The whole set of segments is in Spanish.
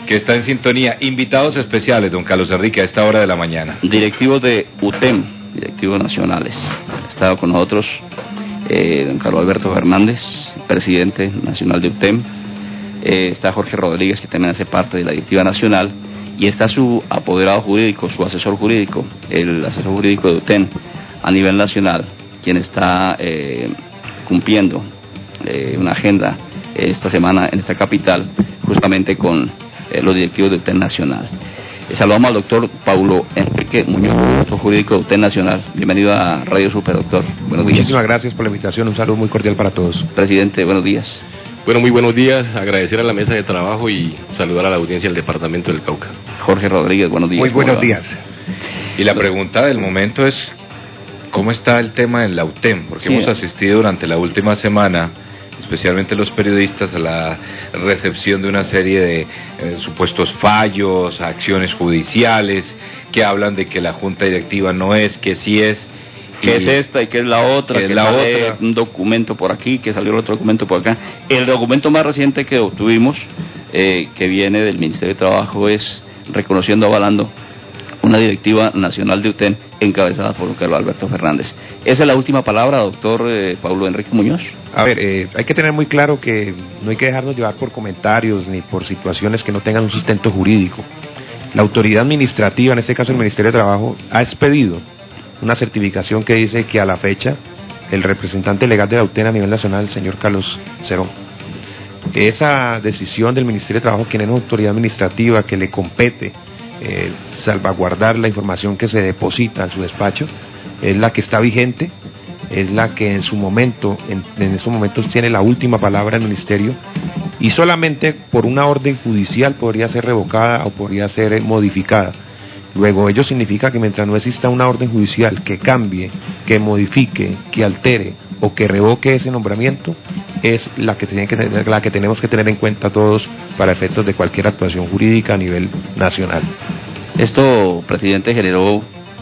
que está en sintonía. Invitados especiales, don Carlos Enrique, a esta hora de la mañana. Directivos de UTEM, directivos nacionales. Ha estado con nosotros don Carlos Alberto Fernández, presidente nacional de UTEM. Está Jorge Rodríguez, que también hace parte de la directiva nacional. Y está su apoderado jurídico, su asesor jurídico, el asesor jurídico de UTEM a nivel nacional, quien está cumpliendo una agenda esta semana en esta capital, justamente con los directivos de UTEM Nacional. Saludamos al doctor Paulo Enrique Muñoz, asesor jurídico de UTEM Nacional. Bienvenido a Radio Super, doctor. Buenos días. Muchísimas gracias por la invitación, un saludo muy cordial para todos. Presidente, buenos días. Bueno, muy buenos días, agradecer a la mesa de trabajo y saludar a la audiencia del departamento del Cauca. Jorge Rodríguez, buenos días. Muy buenos días. Y la pregunta del momento es, ¿cómo está el tema en la UTEM? Porque hemos asistido durante la última semana, especialmente los periodistas, a la recepción de una serie de supuestos fallos, acciones judiciales, que hablan de que la junta directiva no es, que sí es. ¿Qué es esta y qué es la otra? Que la otra. Un documento por aquí, que salió otro documento por acá. El documento más reciente que obtuvimos, que viene del Ministerio de Trabajo, es reconociendo, avalando una directiva nacional de UTEM encabezada por Carlos Alberto Fernández. ¿Esa es la última palabra, doctor Paulo Enrique Muñoz? A ver, hay que tener muy claro que no hay que dejarnos llevar por comentarios ni por situaciones que no tengan un sustento jurídico. La autoridad administrativa, en este caso el Ministerio de Trabajo, ha expedido una certificación que dice que a la fecha el representante legal de la UTEM a nivel nacional, el señor Carlos Cerón, esa decisión del Ministerio de Trabajo, quien es una autoridad administrativa que le compete salvaguardar la información que se deposita en su despacho, es la que está vigente, es la que en su momento, en estos momentos tiene la última palabra el Ministerio, y solamente por una orden judicial podría ser revocada o podría ser modificada. Luego ello significa que mientras no exista una orden judicial que cambie, que modifique, que altere o que revoque ese nombramiento, es la que tenemos que tener en cuenta todos para efectos de cualquier actuación jurídica a nivel nacional. Esto, presidente, generó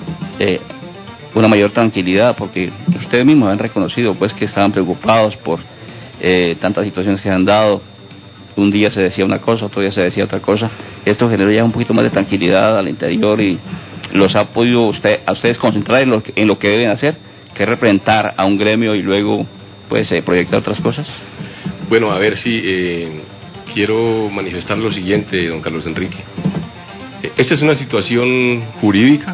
una mayor tranquilidad, porque ustedes mismos han reconocido pues que estaban preocupados por tantas situaciones que han dado. Un día se decía una cosa, otro día se decía otra cosa. Esto generó ya un poquito más de tranquilidad al interior y los ha podido a ustedes concentrar en lo que deben hacer, que es representar a un gremio y luego pues proyectar otras cosas. Bueno, a ver si quiero manifestar lo siguiente, don Carlos Enrique. Esta es una situación jurídica.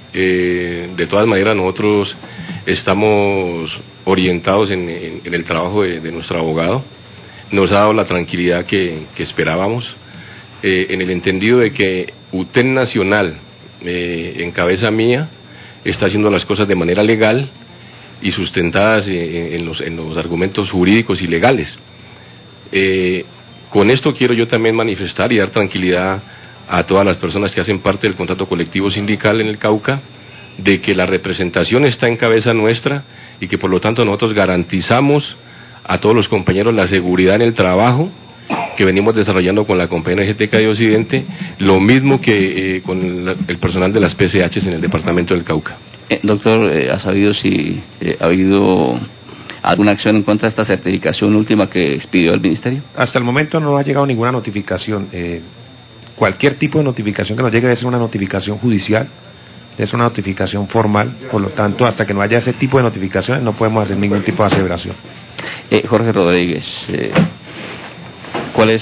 De todas maneras, nosotros estamos orientados en el trabajo de nuestro abogado. Nos ha dado la tranquilidad que esperábamos, en el entendido de que UTEM Nacional, en cabeza mía, está haciendo las cosas de manera legal y sustentadas en los argumentos jurídicos y legales. Con esto quiero yo también manifestar y dar tranquilidad a todas las personas que hacen parte del contrato colectivo sindical en el Cauca, de que la representación está en cabeza nuestra y que por lo tanto nosotros garantizamos a todos los compañeros la seguridad en el trabajo que venimos desarrollando con la compañía energética de Occidente, lo mismo que con el personal de las PCHs en el departamento del Cauca. Doctor, ¿ha sabido si ha habido alguna acción en contra de esta certificación última que expidió el Ministerio? Hasta el momento no ha llegado ninguna notificación. Cualquier tipo de notificación que nos llegue debe ser una notificación judicial, debe ser una notificación formal, por lo tanto, hasta que no haya ese tipo de notificaciones no podemos hacer ningún tipo de aseveración. Jorge Rodríguez, ¿cuál es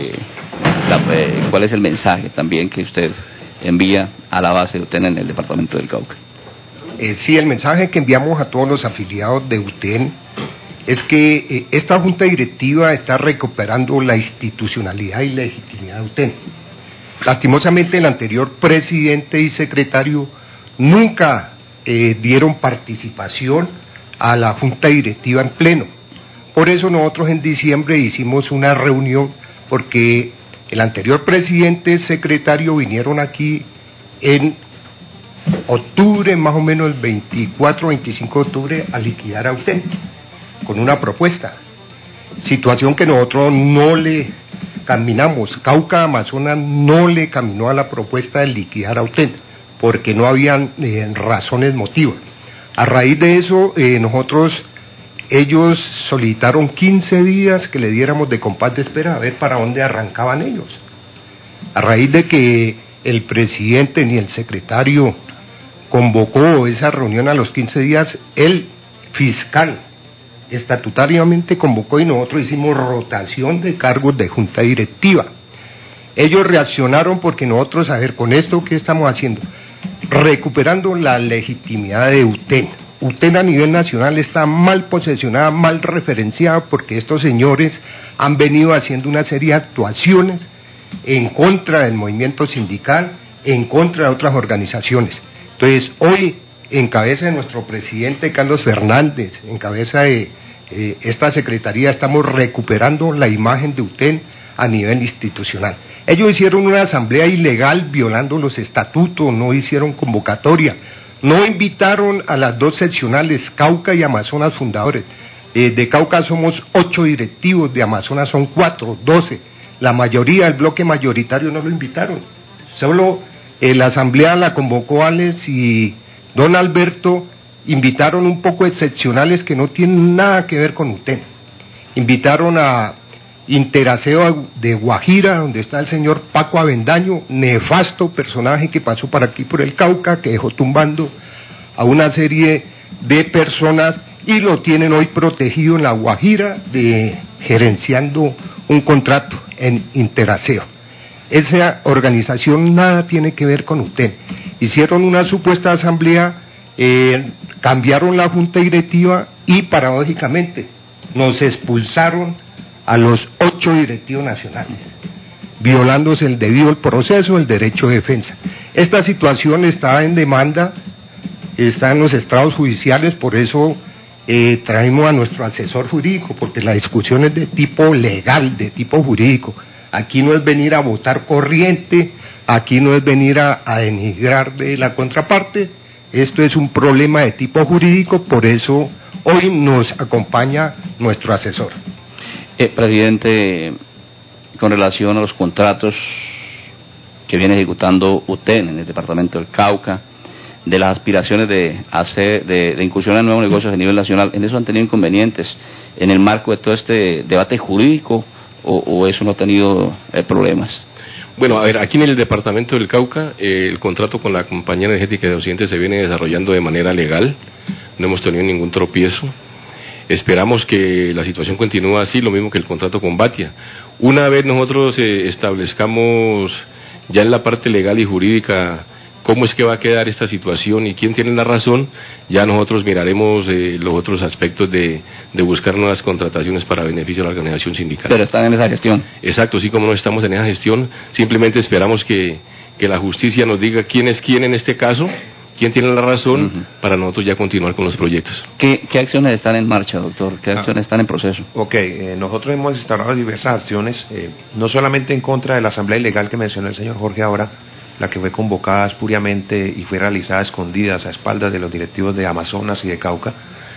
el mensaje también que usted envía a la base de UTEM en el departamento del Cauca? Sí, el mensaje que enviamos a todos los afiliados de UTEM es que esta junta directiva está recuperando la institucionalidad y legitimidad de UTEM. Lastimosamente el anterior presidente y secretario nunca dieron participación a la junta directiva en pleno. Por eso nosotros en diciembre hicimos una reunión, porque el anterior presidente y secretario vinieron aquí en octubre, más o menos el 24 o 25 de octubre, a liquidar a UTEM con una propuesta. Situación que nosotros no le caminamos. Cauca Amazonas no le caminó a la propuesta de liquidar a UTEM, porque no habían razones motivas. A raíz de eso, ellos solicitaron 15 días que le diéramos de compás de espera a ver para dónde arrancaban ellos. a raíz de que el presidente ni el secretario convocó esa reunión a los 15 días, el fiscal estatutariamente convocó y nosotros hicimos rotación de cargos de junta directiva. Ellos reaccionaron porque nosotros, a ver, con esto, ¿qué estamos haciendo? Recuperando la legitimidad de UTEN. UTEN a nivel nacional está mal posesionada, mal referenciada, porque estos señores han venido haciendo una serie de actuaciones en contra del movimiento sindical, en contra de otras organizaciones. Entonces, hoy, en cabeza de nuestro presidente Carlos Fernández, en cabeza de esta secretaría, estamos recuperando la imagen de UTEN a nivel institucional. Ellos hicieron una asamblea ilegal violando los estatutos, no hicieron convocatoria, no invitaron a las dos seccionales, Cauca y Amazonas fundadores. De Cauca somos 8 directivos, de Amazonas son 4, 12. La mayoría del bloque mayoritario no lo invitaron. Solo la asamblea la convocó Alex y don Alberto, invitaron un poco excepcionales que no tienen nada que ver con UTEN. Invitaron a Interaseo de Guajira, donde está el señor Paco Avendaño, nefasto personaje que pasó por aquí por el Cauca, que dejó tumbando a una serie de personas y lo tienen hoy protegido en la Guajira, gerenciando un contrato en Interaseo. Esa organización nada tiene que ver con UTEN. Hicieron una supuesta asamblea, cambiaron la junta directiva y paradójicamente nos expulsaron a los 8 directivos nacionales, violándose el debido proceso, el derecho de defensa. Esta situación está en demanda, está en los estrados judiciales, por eso traemos a nuestro asesor jurídico, porque la discusión es de tipo legal, de tipo jurídico. Aquí no es venir a votar corriente, aquí no es venir a denigrar de la contraparte, esto es un problema de tipo jurídico, por eso hoy nos acompaña nuestro asesor. Presidente, con relación a los contratos que viene ejecutando UTEN en el departamento del Cauca, de las aspiraciones de incursionar en nuevos negocios a nivel nacional, ¿en eso han tenido inconvenientes en el marco de todo este debate jurídico o eso no ha tenido problemas? Bueno, a ver, aquí en el departamento del Cauca, el contrato con la compañía energética de Occidente se viene desarrollando de manera legal, no hemos tenido ningún tropiezo. Esperamos que la situación continúe así, lo mismo que el contrato con Batia. Una vez nosotros establezcamos ya en la parte legal y jurídica cómo es que va a quedar esta situación y quién tiene la razón, ya nosotros miraremos los otros aspectos de buscar nuevas contrataciones para beneficio de la organización sindical. Pero están en esa gestión. Exacto, sí, como no estamos en esa gestión, simplemente esperamos que la justicia nos diga quién es quién en este caso, quién tiene la razón, para nosotros ya continuar con los proyectos. ¿Qué acciones están en marcha, doctor? ¿Qué acciones están en proceso? Nosotros hemos instalado diversas acciones, no solamente en contra de la asamblea ilegal que mencionó el señor Jorge ahora, la que fue convocada espuriamente y fue realizada a escondidas, a espaldas de los directivos de Amazonas y de Cauca.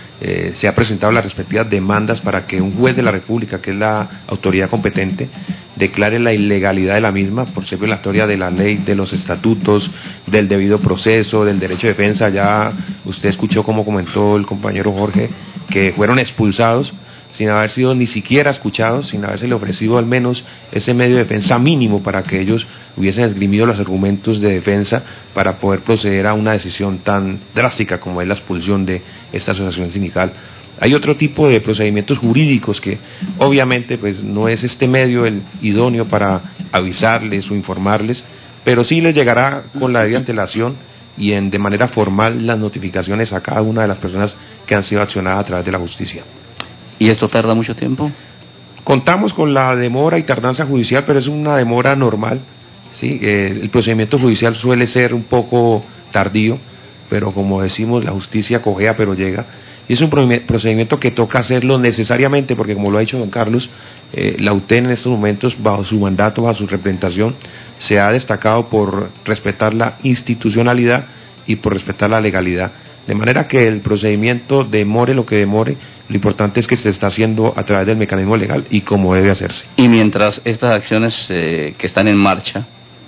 Se ha presentado las respectivas demandas para que un juez de la República, que es la autoridad competente, declare la ilegalidad de la misma por ser violatoria de la ley, de los estatutos, del debido proceso, del derecho de defensa. Ya usted escuchó cómo comentó el compañero Jorge que fueron expulsados sin haber sido ni siquiera escuchados, sin haberse ofrecido al menos ese medio de defensa mínimo para que ellos hubiesen esgrimido los argumentos de defensa para poder proceder a una decisión tan drástica como es la expulsión de esta asociación sindical. Hay otro tipo de procedimientos jurídicos que obviamente pues no es este medio el idóneo para avisarles o informarles, pero sí les llegará con la debida antelación y de manera formal las notificaciones a cada una de las personas que han sido accionadas a través de la justicia. ¿Y esto tarda mucho tiempo? Contamos con la demora y tardanza judicial, pero es una demora normal, ¿sí? El procedimiento judicial suele ser un poco tardío, pero como decimos, la justicia cojea pero llega. Y es un procedimiento que toca hacerlo necesariamente, porque como lo ha dicho don Carlos, la UTEN en estos momentos, bajo su mandato, bajo su representación, se ha destacado por respetar la institucionalidad y por respetar la legalidad. De manera que el procedimiento demore lo que demore, lo importante es que se está haciendo a través del mecanismo legal y como debe hacerse. Y mientras estas acciones que están en marcha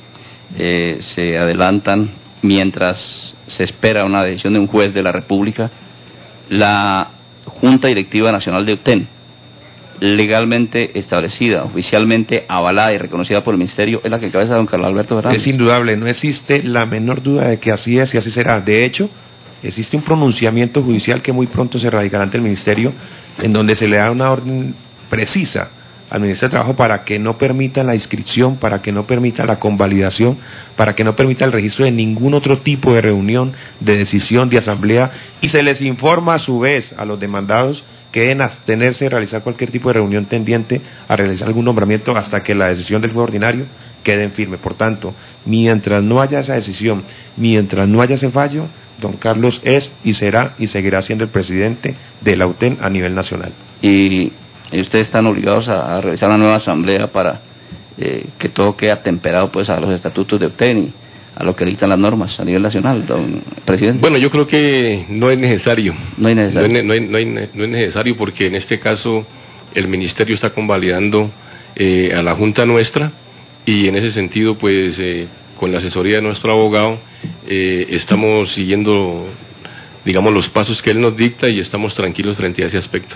se adelantan, mientras se espera una decisión de un juez de la República, la Junta Directiva Nacional de UTEN legalmente establecida, oficialmente avalada y reconocida por el Ministerio, es la que encabeza don Carlos Alberto Fernández. Es indudable, no existe la menor duda de que así es y así será. De hecho, existe un pronunciamiento judicial que muy pronto se radicará ante el Ministerio, en donde se le da una orden precisa al Ministerio de Trabajo para que no permita la inscripción, para que no permita la convalidación, para que no permita el registro de ningún otro tipo de reunión, de decisión, de asamblea, y se les informa a su vez a los demandados que deben abstenerse de realizar cualquier tipo de reunión tendiente a realizar algún nombramiento hasta que la decisión del juez ordinario quede en firme. Por tanto, mientras no haya esa decisión, mientras no haya ese fallo, don Carlos es y será y seguirá siendo el presidente de la UTEN a nivel nacional. Y ustedes están obligados a realizar una nueva asamblea para que todo quede atemperado pues a los estatutos de UTEN y a lo que dictan las normas a nivel nacional, don presidente. Bueno, yo creo que no es necesario. No es necesario. No es necesario porque en este caso el Ministerio está convalidando a la Junta nuestra y en ese sentido pues con la asesoría de nuestro abogado estamos siguiendo, digamos, los pasos que él nos dicta y estamos tranquilos frente a ese aspecto.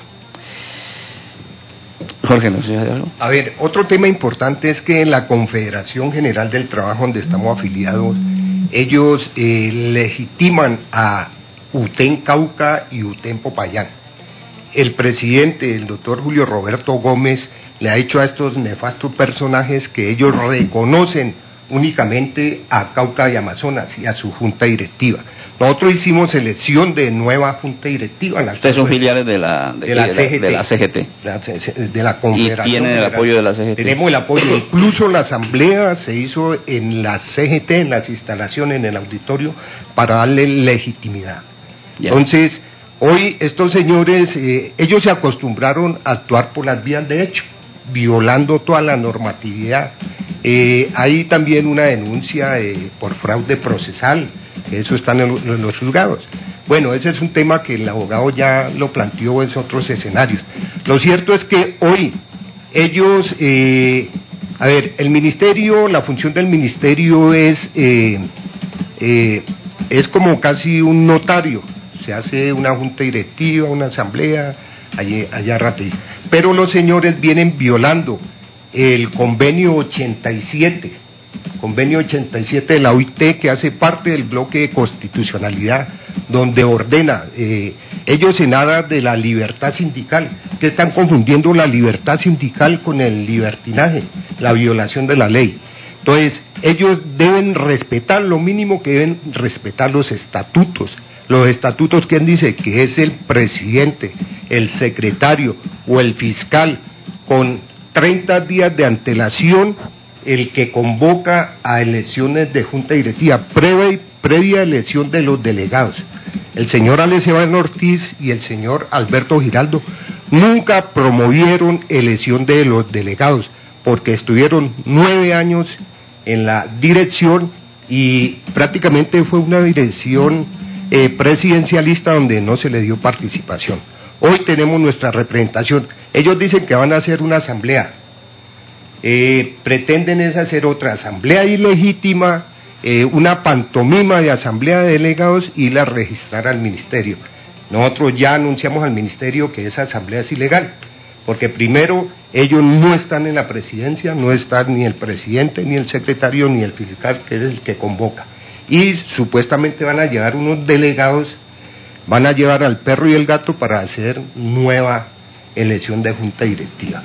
Jorge, ¿no sé algo? A ver, otro tema importante es que en la Confederación General del Trabajo, donde estamos afiliados, ellos legitiman a UTEN Cauca y UTEN Popayán. El presidente, el doctor Julio Roberto Gómez, le ha dicho a estos nefastos personajes que ellos reconocen únicamente a Cauca y Amazonas y a su junta directiva. Nosotros hicimos elección de nueva junta directiva. Ustedes son filiales de la CGT. De la Confederación. ¿Y tienen el apoyo de la CGT? Tenemos el apoyo. Incluso la asamblea se hizo en la CGT, en las instalaciones, en el auditorio, para darle legitimidad. Ya. Entonces, hoy estos señores, ellos se acostumbraron a actuar por las vías de hecho, violando toda la normatividad. Hay también una denuncia por fraude procesal, eso está en los juzgados. Bueno, ese es un tema que el abogado ya lo planteó en otros escenarios. Lo cierto es que hoy ellos, el ministerio, la función del ministerio es como casi un notario, se hace una junta directiva, una asamblea, allá rápido. Pero los señores vienen violando el convenio 87 de la OIT, que hace parte del bloque de constitucionalidad, donde ordena, ellos en aras de la libertad sindical, que están confundiendo la libertad sindical con el libertinaje, la violación de la ley. Entonces, ellos deben respetar, lo mínimo que deben respetar los estatutos. Los estatutos, ¿quién dice? Que es el presidente, el secretario o el fiscal, con 30 días de antelación, el que convoca a elecciones de junta directiva, previa elección de los delegados. El señor Alex Iván Ortiz y el señor Alberto Giraldo nunca promovieron elección de los delegados, porque estuvieron 9 años en la dirección y prácticamente fue una dirección presidencialista donde no se le dio participación. Hoy tenemos nuestra representación. Ellos dicen que van a hacer una asamblea. Pretenden es hacer otra asamblea ilegítima, una pantomima de asamblea de delegados y la registrar al ministerio. Nosotros ya anunciamos al ministerio que esa asamblea es ilegal, porque primero ellos no están en la presidencia, no están ni el presidente, ni el secretario, ni el fiscal, que es el que convoca. Y supuestamente van a llevar unos delegados, van a llevar al perro y el gato para hacer nueva elección de junta directiva.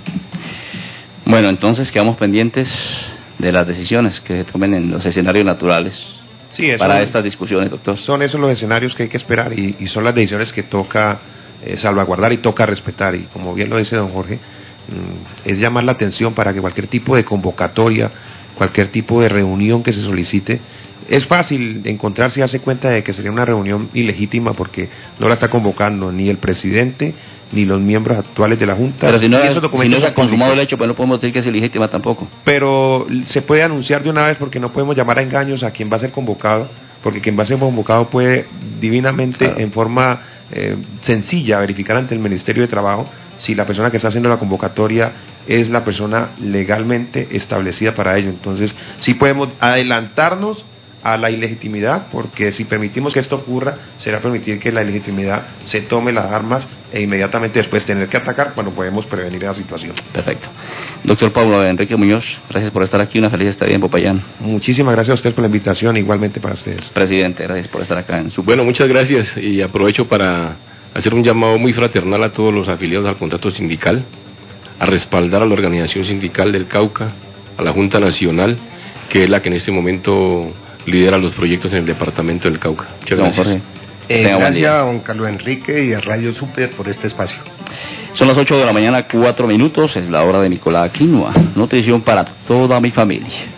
Bueno, entonces quedamos pendientes de las decisiones que se tomen en los escenarios naturales para estas discusiones, doctor. Son esos los escenarios que hay que esperar y son las decisiones que toca salvaguardar y toca respetar. Y como bien lo dice don Jorge, es llamar la atención para que cualquier tipo de convocatoria, cualquier tipo de reunión que se solicite, es fácil encontrarse y darse cuenta de que sería una reunión ilegítima porque no la está convocando ni el presidente ni los miembros actuales de la Junta. Pero si no se ha consumado el hecho, pues no podemos decir que es ilegítima tampoco. Pero se puede anunciar de una vez porque no podemos llamar a engaños a quien va a ser convocado, porque quien va a ser convocado puede divinamente, claro, en forma sencilla, verificar ante el Ministerio de Trabajo si la persona que está haciendo la convocatoria es la persona legalmente establecida para ello. Entonces, sí podemos adelantarnos a la ilegitimidad, porque si permitimos que esto ocurra, será permitir que la ilegitimidad se tome las armas e inmediatamente después tener que atacar cuando podemos prevenir esa situación. Perfecto. Doctor Pablo Enrique Muñoz, gracias por estar aquí, una feliz estadía en Popayán. Muchísimas gracias a usted por la invitación, igualmente para ustedes. Presidente, gracias por estar acá en su... Bueno, muchas gracias y aprovecho para hacer un llamado muy fraternal a todos los afiliados al contrato sindical, a respaldar a la organización sindical del Cauca, a la Junta Nacional, que es la que en este momento lidera los proyectos en el departamento del Cauca. Muchas gracias. Jorge. Gracias a don Carlos Enrique y a Radio Super por este espacio. Son las 8 de la mañana, 4 minutos, es la hora de Nicolás Aquinua, nutrición para toda mi familia.